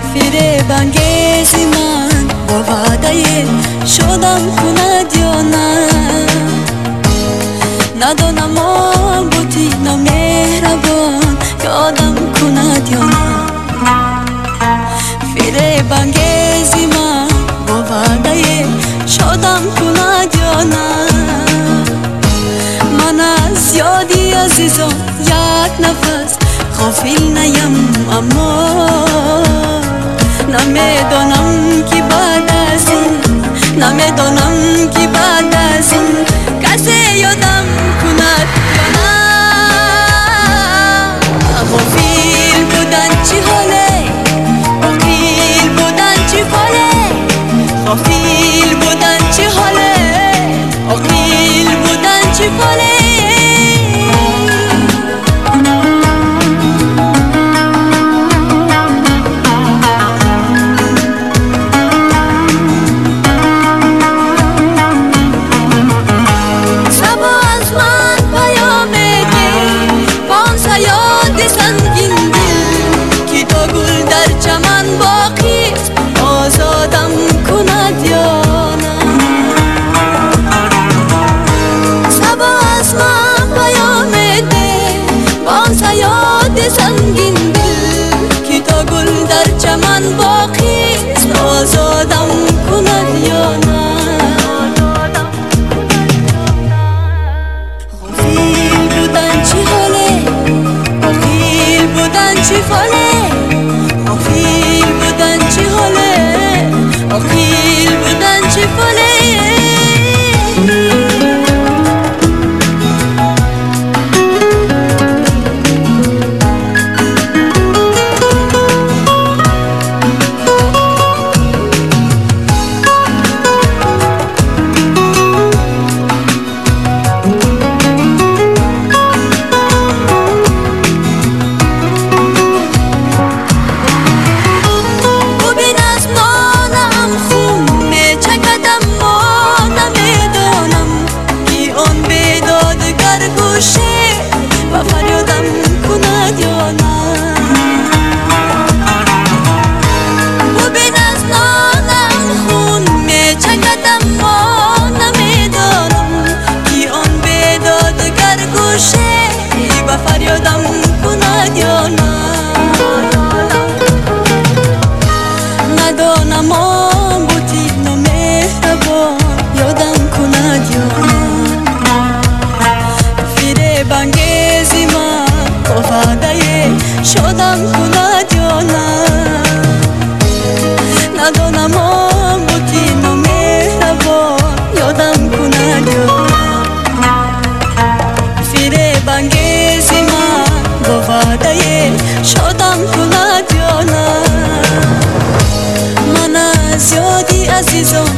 فریبانگیزی من با وعده شدم کند یا نه ندانم آن بودی نامهربان یادم کند یا نه فریبانگیزی من با وعده شدم کند یا نه من از یادی عزیزان یک نفس غافل نیم اما نمیدانم که بعد از این نمیدانم که بعد از این کسی یادم کند یا نه غافل بودن چی حاله غافل بودن چی حاله غافل بودن چی حاله غافل بودن چی حاله سنگین دل که تا گل در چمن باقی است آزادم کند یا نه غافل بودن چی حاله غافل بودن چی حاله غافل بودن چی حاله غافل بودن چی حاله و فریادم کند یا نه ببین از نانم خون میچکد اما نمیدانم که آن بیدادگر گوشه و فریادم کند یا نه ندانم آن بودی نامهربان یادم کند یا نه فریبانگیزی من با وعده شدم کند یا نه ندانم آن بودی نامهربان یادم کند یا نه فریبانگیزی من با وعده شدم کند یا نه من از یادی عزیزان